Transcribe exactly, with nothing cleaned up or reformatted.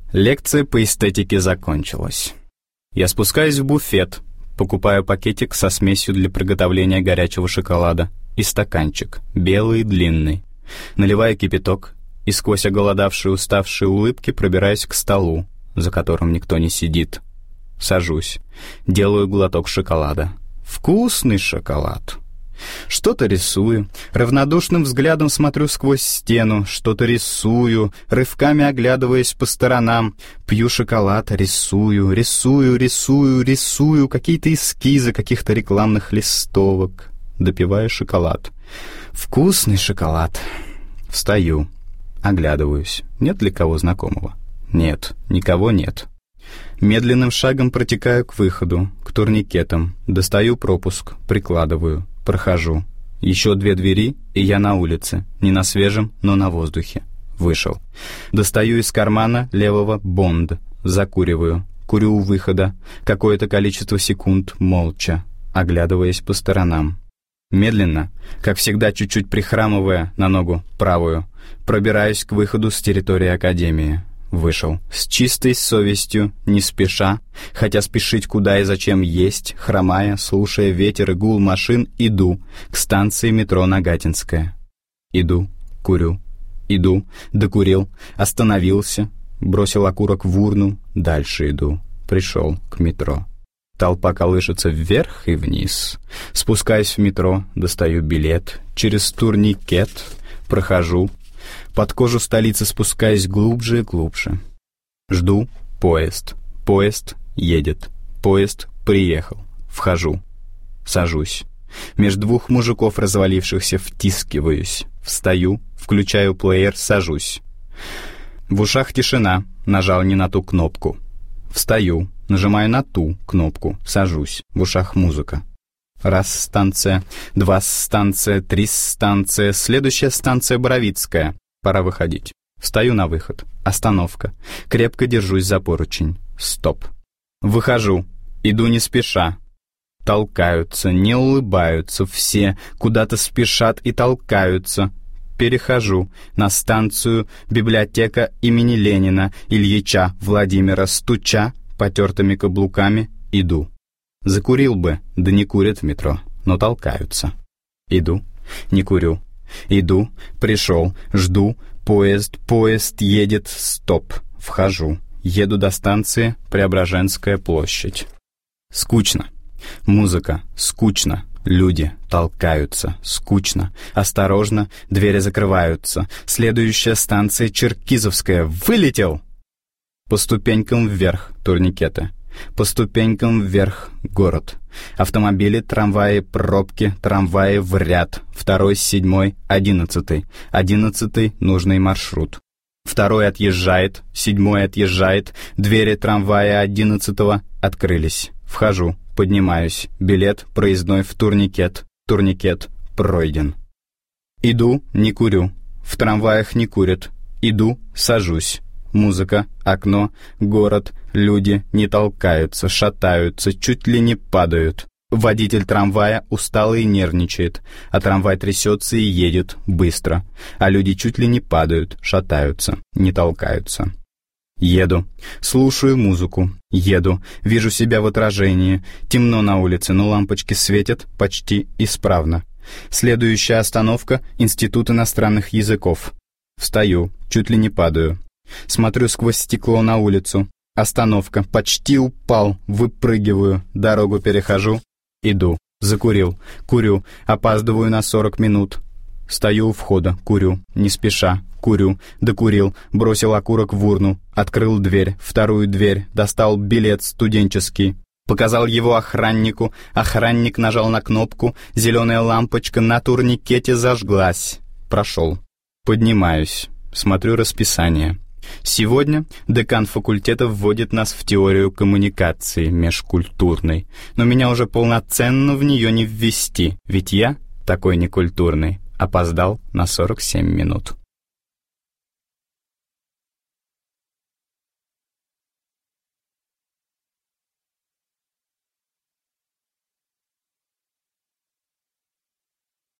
Лекция по эстетике закончилась. Я спускаюсь в буфет, покупаю пакетик со смесью для приготовления горячего шоколада и стаканчик, белый и длинный. Наливаю кипяток и сквозь оголодавшие уставшие улыбки пробираюсь к столу, за которым никто не сидит. Сажусь, делаю глоток шоколада. Вкусный шоколад. Что-то рисую, равнодушным взглядом смотрю сквозь стену, что-то рисую, рывками оглядываясь по сторонам, пью шоколад, рисую, рисую, рисую, рисую, какие-то эскизы каких-то рекламных листовок, допиваю шоколад. Вкусный шоколад. Встаю, оглядываюсь, нет ли кого знакомого? Нет, никого нет. Медленным шагом протекаю к выходу, к турникетам, достаю пропуск, прикладываю. Прохожу. Еще две двери, и я на улице. Не на свежем, но на воздухе. Вышел. Достаю из кармана левого бонд. Закуриваю. Курю у выхода. Какое-то количество секунд молча, оглядываясь по сторонам. Медленно, как всегда чуть-чуть прихрамывая на ногу правую, пробираюсь к выходу с территории академии. Вышел. С чистой совестью, не спеша, хотя спешить куда и зачем есть, хромая, слушая ветер и гул машин, иду к станции метро Нагатинская. Иду, курю, иду, докурил, остановился, бросил окурок в урну, дальше иду, пришел к метро. Толпа колышется вверх и вниз. Спускаюсь в метро, достаю билет, через турникет, прохожу, под кожу столицы спускаясь глубже и глубже. Жду поезд. Поезд едет. Поезд приехал. Вхожу. Сажусь. Между двух мужиков, развалившихся, втискиваюсь. Встаю, включаю плеер, сажусь. В ушах тишина. Нажал не на ту кнопку. Встаю, нажимаю на ту кнопку, сажусь. В ушах музыка. Раз станция, два станция, три станция, следующая станция Боровицкая. Пора выходить. Встаю на выход. Остановка. Крепко держусь за поручень. Стоп. Выхожу. Иду не спеша. Толкаются, не улыбаются все, куда-то спешат и толкаются. Перехожу на станцию библиотека имени Ленина Ильича Владимира, стуча потертыми каблуками, иду. Закурил бы, да не курят в метро, но толкаются. Иду, не курю. Иду, пришел, жду, поезд, поезд едет, стоп. Вхожу, еду до станции Преображенская площадь. Скучно. Музыка, скучно. Люди толкаются, скучно. Осторожно, двери закрываются. Следующая станция Черкизовская. Вылетел! По ступенькам вверх турникеты. По ступенькам вверх город. Автомобили, трамваи, пробки, трамваи в ряд. Второй, седьмой, одиннадцатый. Одиннадцатый — нужный маршрут. Второй отъезжает, седьмой отъезжает. Двери трамвая одиннадцатого открылись. Вхожу, поднимаюсь. Билет проездной в турникет. Турникет пройден. Иду, не курю. В трамваях не курят. Иду, сажусь. Музыка, окно, город, люди не толкаются, шатаются, чуть ли не падают. Водитель трамвая усталый и нервничает, а трамвай трясется и едет быстро, а люди чуть ли не падают, шатаются, не толкаются. Еду, слушаю музыку, еду, вижу себя в отражении. Темно на улице, но лампочки светят почти исправно. Следующая остановка — Институт иностранных языков. Встаю, чуть ли не падаю. Смотрю сквозь стекло на улицу. Остановка. Почти упал. Выпрыгиваю. Дорогу перехожу. Иду. Закурил. Курю. Опаздываю на сорок минут. Стою у входа. Курю. Не спеша. Курю. Докурил. Бросил окурок в урну. Открыл дверь. Вторую дверь. Достал билет студенческий. Показал его охраннику. Охранник нажал на кнопку. Зеленая лампочка на турникете зажглась. Прошел. Поднимаюсь. Смотрю расписание. Сегодня декан факультета вводит нас в теорию коммуникации межкультурной, но меня уже полноценно в нее не ввести, ведь я, такой некультурный, опоздал на сорок семь минут.